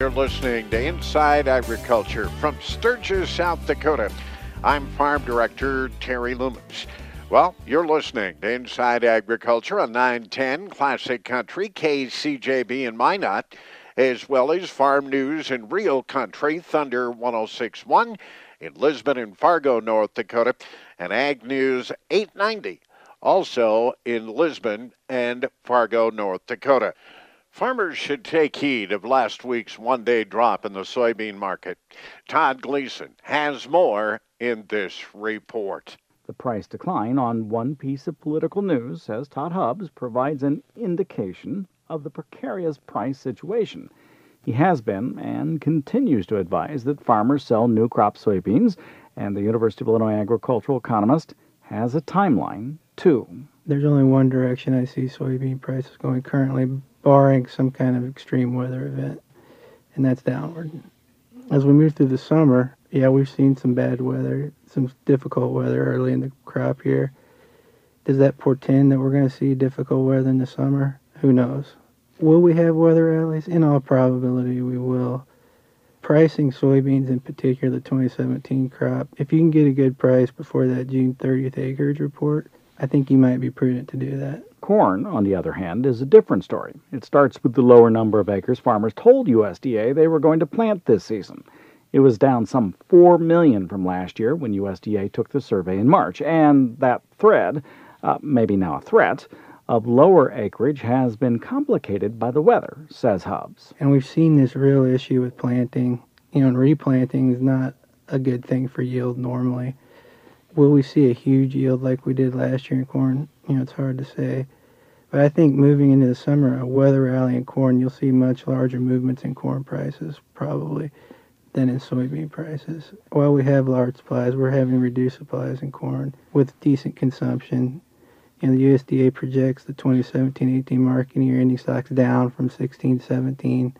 You're listening to Inside Agriculture from Sturgis, South Dakota. I'm Farm Director Terry Loomis. Well, you're listening to Inside Agriculture on 910 Classic Country, KCJB and Minot, as well as Farm News in Real Country, Thunder 106.1 in Lisbon and Fargo, North Dakota, and Ag News 890, also in Lisbon and Fargo, North Dakota. Farmers should take heed of last week's one-day drop in the soybean market. Todd Gleason has more in this report. The price decline on one piece of political news, says Todd Hubbs, provides an indication of the precarious price situation. He has been and continues to advise that farmers sell new crop soybeans, and the University of Illinois agricultural economist has a timeline, too. There's only one direction I see soybean prices going currently, barring some kind of extreme weather event, and that's downward. As we move through the summer, we've seen some bad weather, some difficult weather early in the crop year. Does that portend that we're going to see difficult weather in the summer? Who knows? Will we have weather rallies? In all probability, we will. Pricing soybeans, in particular the 2017 crop, if you can get a good price before that June 30th acreage report, I think you might be prudent to do that. Corn, on the other hand, is a different story. It starts with the lower number of acres farmers told USDA they were going to plant this season. It was down some 4 million from last year when USDA took the survey in March, and that thread, maybe now a threat, of lower acreage has been complicated by the weather, says Hubbs. And we've seen this real issue with planting. And replanting is not a good thing for yield normally. Will we see a huge yield like we did last year in corn? It's hard to say. But I think moving into the summer, a weather rally in corn, you'll see much larger movements in corn prices, probably, than in soybean prices. While we have large supplies, we're having reduced supplies in corn with decent consumption. And the USDA projects the 2017-18 marketing year ending stocks down from 16-17.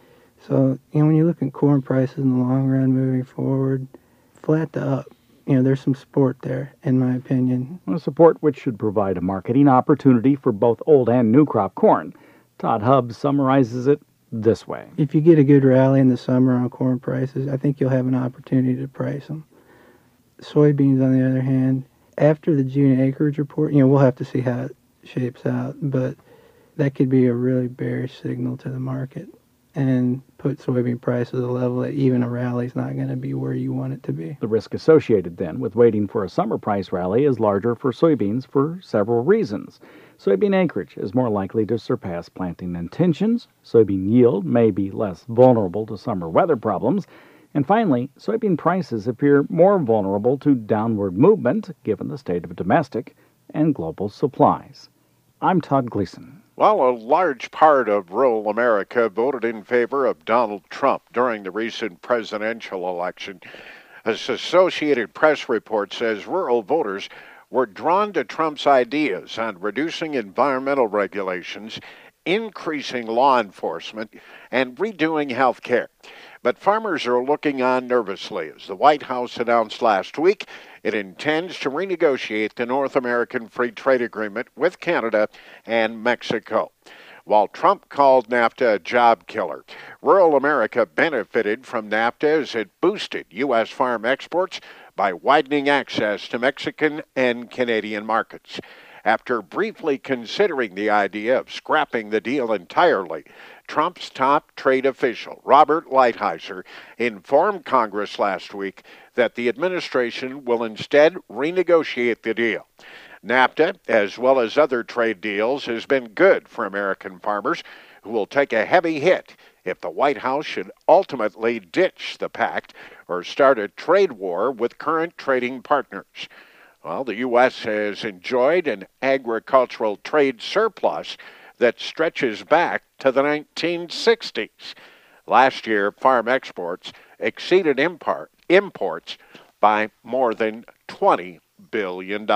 So, when you look at corn prices in the long run moving forward, flat to up, there's some support there, in my opinion. A support which should provide a marketing opportunity for both old and new crop corn. Todd Hubbs summarizes it this way. If you get a good rally in the summer on corn prices, I think you'll have an opportunity to price them. Soybeans, on the other hand, after the June acreage report, we'll have to see how it shapes out, but that could be a really bearish signal to the market and put soybean prices at a level that even a rally is not going to be where you want it to be. The risk associated then with waiting for a summer price rally is larger for soybeans for several reasons. Soybean acreage is more likely to surpass planting intentions. Soybean yield may be less vulnerable to summer weather problems. And finally, soybean prices appear more vulnerable to downward movement given the state of domestic and global supplies. I'm Todd Gleason. Well, a large part of rural America voted in favor of Donald Trump during the recent presidential election. As Associated Press report says, rural voters were drawn to Trump's ideas on reducing environmental regulations, increasing law enforcement, and redoing health care. But farmers are looking on nervously as the White House announced last week it intends to renegotiate the North American Free Trade Agreement with Canada and Mexico. While Trump called NAFTA a job killer, rural America benefited from NAFTA as it boosted U.S. farm exports by widening access to Mexican and Canadian markets. After briefly considering the idea of scrapping the deal entirely, Trump's top trade official, Robert Lighthizer, informed Congress last week that the administration will instead renegotiate the deal. NAFTA, as well as other trade deals, has been good for American farmers who will take a heavy hit if the White House should ultimately ditch the pact or start a trade war with current trading partners. Well, the U.S. has enjoyed an agricultural trade surplus that stretches back to the 1960s. Last year, farm exports exceeded imports by more than $20 billion.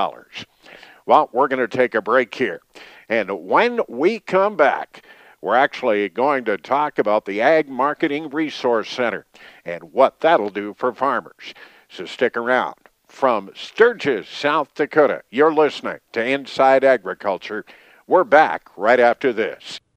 Well, we're going to take a break here. And when we come back, we're actually going to talk about the Ag Marketing Resource Center and what that'll do for farmers. So stick around. From Sturgis, South Dakota, you're listening to Inside Agriculture. We're back right after this.